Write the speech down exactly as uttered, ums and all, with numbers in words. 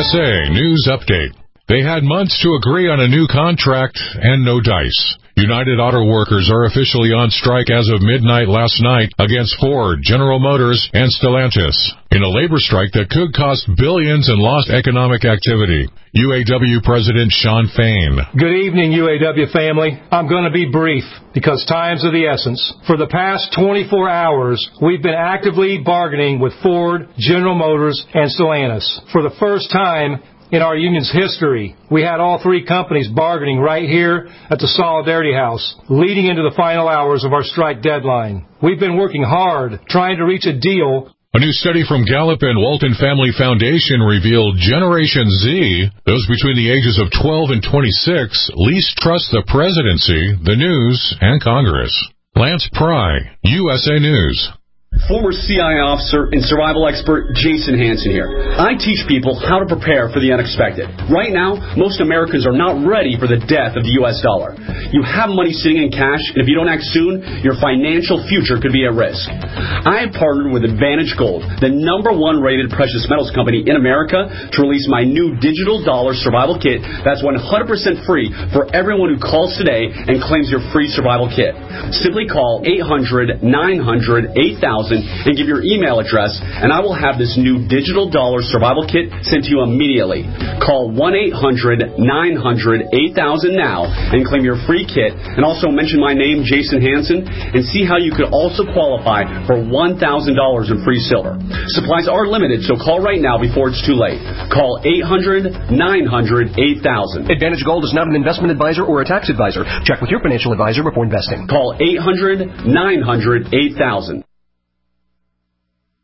S A News Update. They had months to agree on a new contract and no dice. United Auto Workers are officially on strike as of midnight last night against Ford, General Motors, and Stellantis in a labor strike that could cost billions in lost economic activity. U A W President Shawn Fain. Good evening, U A W family. I'm going to be brief because time's of the essence. For the past twenty-four hours, we've been actively bargaining with Ford, General Motors, and Stellantis. For the first time in our union's history, we had all three companies bargaining right here at the Solidarity House, leading into the final hours of our strike deadline. We've been working hard, trying to reach a deal. A new study from Gallup and Walton Family Foundation revealed Generation Z, those between the ages of twelve and twenty-six, least trust the presidency, the news, and Congress. Lance Pry, U S A News. Former C I A officer and survival expert Jason Hansen here. I teach people how to prepare for the unexpected. Right now, most Americans are not ready for the death of the U S dollar. You have money sitting in cash, and if you don't act soon, your financial future could be at risk. I have partnered with Advantage Gold, the number one rated precious metals company in America, to release my new digital dollar survival kit that's one hundred percent free for everyone who calls today and claims your free survival kit. Simply call eight hundred, nine hundred, eight thousand and give your email address, and I will have this new digital dollar survival kit sent to you immediately. Call one eight hundred, nine hundred, eight thousand now and claim your free kit, and also mention my name, Jason Hansen, and see how you could also qualify for one thousand dollars in free silver. Supplies are limited, so call right now before it's too late. Call eight hundred, nine hundred, eight thousand. Advantage Gold is not an investment advisor or a tax advisor. Check with your financial advisor before investing. Call eight hundred, nine hundred, eight thousand.